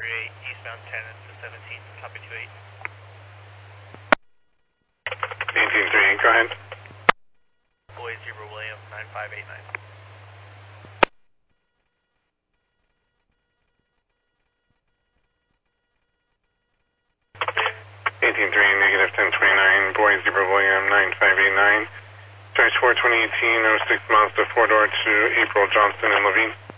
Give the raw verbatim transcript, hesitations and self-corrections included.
eight, eastbound ten to seventeen, copy two eight. eighteen three, go ahead. Boy Zebra William, nine five eight nine. eighteen three, negative ten twenty-nine, Boy Zebra William, nine five eight nine. Search four twenty eighteen, oh six miles to four door to April Johnson and Levine.